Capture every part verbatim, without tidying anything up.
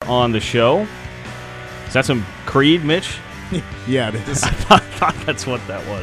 on the show. Is that some Creed, Mitch? Yeah, it is. I thought, thought that's what that was.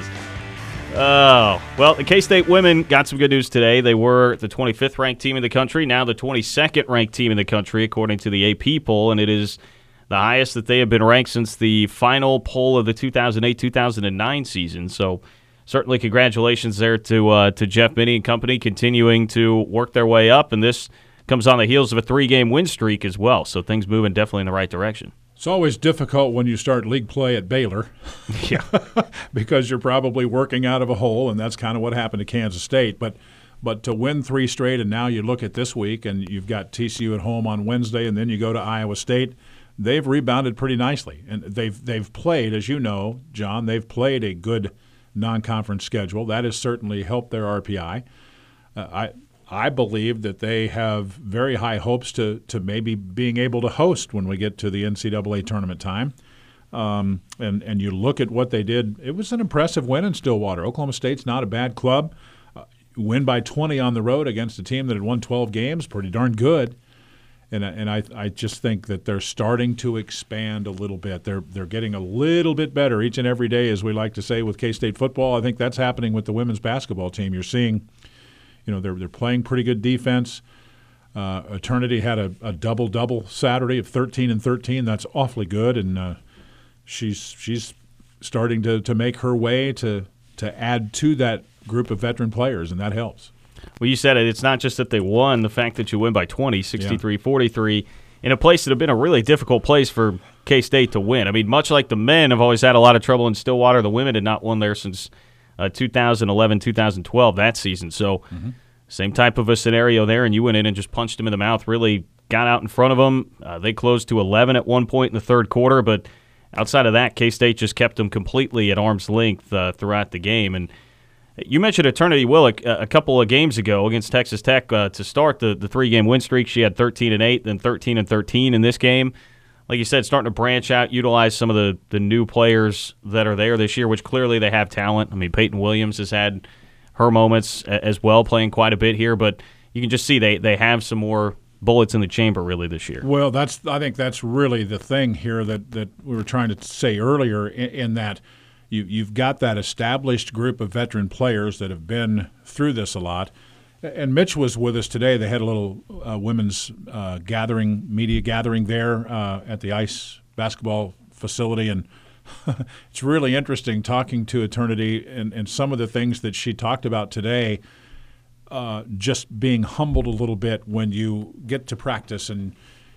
Oh, well, the K-State women got some good news today. They were the twenty-fifth ranked team in the country, now the twenty-second ranked team in the country, according to the A P poll, and it is the highest that they have been ranked since the final poll of the two thousand eight two thousand nine season. So certainly congratulations there to uh, to Jeff Minnie and company continuing to work their way up, and this comes on the heels of a three-game win streak as well, so things moving definitely in the right direction. It's always difficult when you start league play at Baylor. Yeah. Because you're probably working out of a hole, and that's kind of what happened to Kansas State. But but to win three straight, and now you look at this week, and you've got T C U at home on Wednesday, and then you go to Iowa State, they've rebounded pretty nicely. And they've they've played, as you know, John, they've played a good non-conference schedule. That has certainly helped their R P I. Uh, I I believe that they have very high hopes to to maybe being able to host when we get to the N C double A tournament time. Um, and, and you look at what they did. It was an impressive win in Stillwater. Oklahoma State's not a bad club. Uh, win by twenty on the road against a team that had won twelve games, pretty darn good. And, and I I just think that they're starting to expand a little bit. They're they're getting a little bit better each and every day, as we like to say with K-State football. I think that's happening with the women's basketball team. You're seeing – You know, they're they're playing pretty good defense. Uh, Eternity had a, a double-double Saturday of thirteen and thirteen. That's awfully good, and uh, she's she's starting to, to make her way to to add to that group of veteran players, and that helps. Well, you said it. It's not just that they won. The fact that you win by twenty, sixty-three forty-three, in a place that had been a really difficult place for K-State to win. I mean, much like the men have always had a lot of trouble in Stillwater, the women had not won there since – Uh, two thousand eleven, two thousand twelve, that season. So mm-hmm. Same type of a scenario there, and you went in and just punched them in the mouth, really got out in front of them. Uh, they closed to eleven at one point in the third quarter, but outside of that, K-State just kept them completely at arm's length uh, throughout the game. And you mentioned Eternity Willick a, a couple of games ago against Texas Tech uh, to start the, the three-game win streak. She had thirteen and eight, then thirteen and thirteen in this game. Like you said, starting to branch out, utilize some of the, the new players that are there this year, which clearly they have talent. I mean, Peyton Williams has had her moments as well, playing quite a bit here, but you can just see they, they have some more bullets in the chamber really this year. Well, that's I think that's really the thing here that, that we were trying to say earlier, in, in that you, you've got that established group of veteran players that have been through this a lot. And Mitch was with us today. They had a little uh, women's uh, gathering, media gathering there uh, at the ice basketball facility. And it's really interesting talking to Eternity and, and some of the things that she talked about today, uh, just being humbled a little bit when you get to practice. And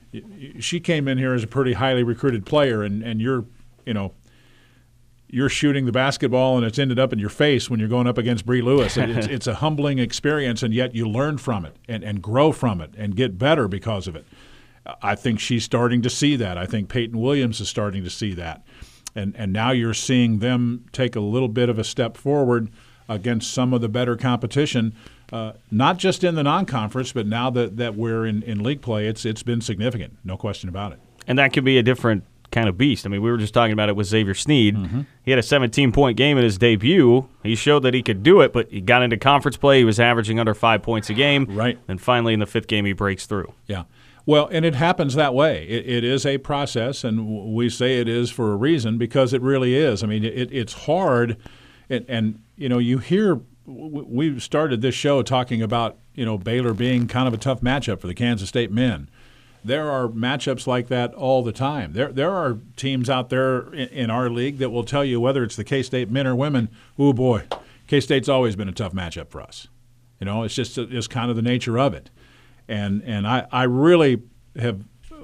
she came in here as a pretty highly recruited player, and, and you're, you know, you're shooting the basketball and it's ended up in your face when you're going up against Bree Lewis. It's, it's a humbling experience, and yet you learn from it and, and grow from it and get better because of it. I think she's starting to see that. I think Peyton Williams is starting to see that. And, and now you're seeing them take a little bit of a step forward against some of the better competition, uh, not just in the non-conference, but now that, that we're in, in league play, it's it's been significant, no question about it. And that could be a different kind of beast. I mean, we were just talking about it with Xavier Sneed. Mm-hmm. He had a seventeen-point game in his debut. He showed that he could do it, but he got into conference play. He was averaging under five points a game. Right. And finally in the fifth game he breaks through. Yeah. Well, and it happens that way. It, it is a process, and we say it is for a reason because it really is. I mean, it, it's hard, and, and, you know, you hear – we started this show talking about, you know, Baylor being kind of a tough matchup for the Kansas State men. There are matchups like that all the time. There there are teams out there in, in our league that will tell you, whether it's the K-State men or women, oh, boy, K-State's always been a tough matchup for us. You know, it's just it's kind of the nature of it. And and I, I really have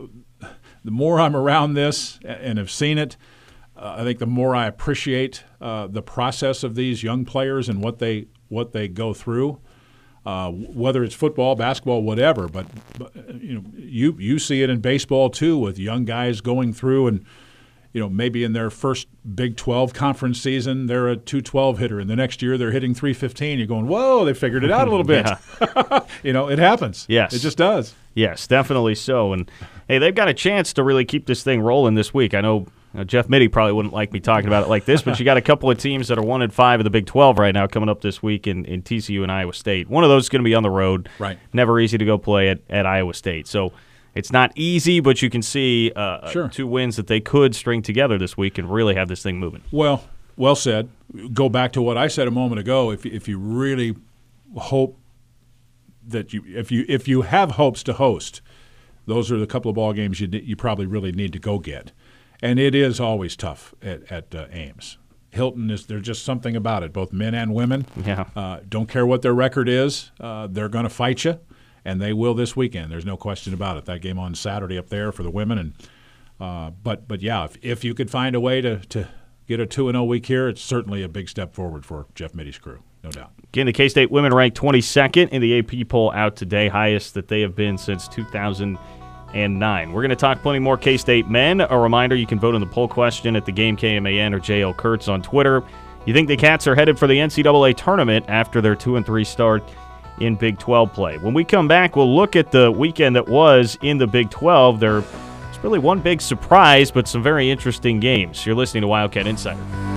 – the more I'm around this and have seen it, uh, I think the more I appreciate uh, the process of these young players and what they what they go through. Uh, whether it's football, basketball, whatever, but, but you know, you you see it in baseball too, with young guys going through, and you know, maybe in their first Big twelve conference season, they're a two twelve hitter, and the next year they're hitting three fifteen. You're going, whoa, they figured it out a little bit. You know, it happens. Yes, it just does. Yes, definitely so. And hey, they've got a chance to really keep this thing rolling this week. I know. Now, Jeff Mittie probably wouldn't like me talking about it like this, but you got a couple of teams that are one and five of the Big twelve right now coming up this week in, in T C U and Iowa State. One of those is going to be on the road. Right. Never easy to go play at, at Iowa State. So It's not easy, but you can see uh, sure. two wins that they could string together this week and really have this thing moving. Well, well said. Go back to what I said a moment ago. If if you really hope that you if you if you have hopes to host, those are the couple of ball games you you probably really need to go get, and it is always tough at, at uh, Ames. Hilton is there's just something about it, both men and women. Yeah. Uh, don't care what their record is, uh, they're going to fight you. And they will this weekend. There's no question about it. That game on Saturday up there for the women, and uh, but but yeah, if, if you could find a way to, to get a two and zero week here, it's certainly a big step forward for Jeff Mitty's crew, no doubt. Again, the K-State women ranked twenty-second in the A P poll out today, highest that they have been since two thousand nine. We're going to talk plenty more K-State men. A reminder: you can vote on the poll question at the Game K M A N or J L Kurtz on Twitter. You think the Cats are headed for the N C double A tournament after their two and three start in Big twelve play? When we come back, we'll look at the weekend that was in the Big twelve. There's really one big surprise, but some very interesting games. You're listening to Wildcat Insider.